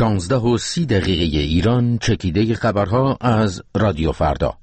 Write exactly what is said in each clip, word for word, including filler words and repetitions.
شانزده و سی دقیقه ایران، چکیده خبرها از رادیو فردا.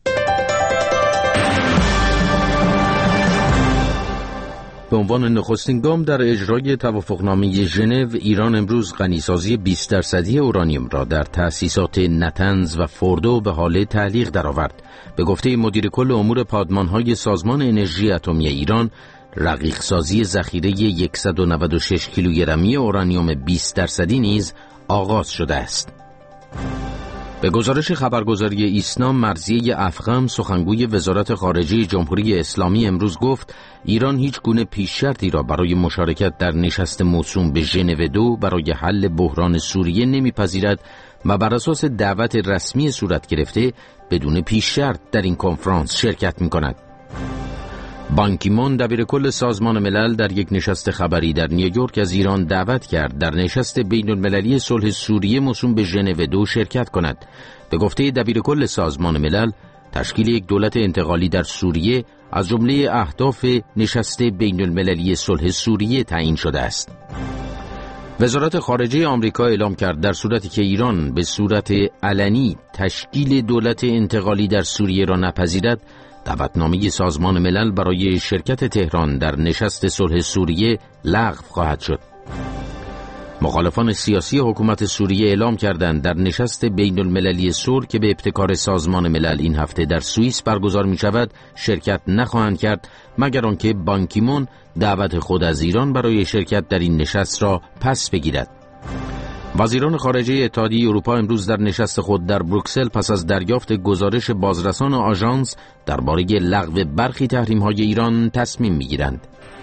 به عنوان نخستین گام در اجرای توافقنامه ژنو، ایران امروز غنیسازی بیست درصدی اورانیوم را در تأسیسات نتنز و فوردو به حال تعلیق درآورد. به گفته مدیر کل امور پادمان‌های سازمان انرژی اتمی ایران، رقیق‌سازی ذخیره صد و نود و شش کیلوگرمی اورانیوم بیست درصدی نیز آغاز شده است. به گزارش خبرگزاری ایسنا، مرضیه افخم، سخنگوی وزارت خارجه جمهوری اسلامی، امروز گفت ایران هیچ گونه پیش شرطی را برای مشارکت در نشست موسوم به ژنو دو برای حل بحران سوریه نمیپذیرد و بر اساس دعوت رسمی صورت گرفته بدون پیش شرط در این کنفرانس شرکت می‌کند. بان کی مون، دبیر کل سازمان ملل، در یک نشست خبری در نیویورک از ایران دعوت کرد در نشست بین المللی صلح سوریه موسوم به ژنو دو شرکت کند. به گفته دبیر کل سازمان ملل، تشکیل یک دولت انتقالی در سوریه از جمله اهداف نشست بین المللی صلح سوریه تعیین شده است. وزارت خارجه آمریکا اعلام کرد در صورتی که ایران به صورت علنی تشکیل دولت انتقالی در سوریه را نپذیرد، دعوتنامه سازمان ملل برای شرکت تهران در نشست صلح سوریه لغو خواهد شد. مخالفان سیاسی حکومت سوریه اعلام کردند در نشست بین المللی صلح که به ابتکار سازمان ملل این هفته در سوئیس برگزار می شود شرکت نخواهند کرد مگر آنکه بان کی مون دعوت خود از ایران برای شرکت در این نشست را پس بگیرد. وزیران خارجه اتحادیه اروپا امروز در نشست خود در بروکسل پس از دریافت گزارش بازرسان آژانس درباره لغو برخی تحریم‌های ایران تصمیم می‌گیرند.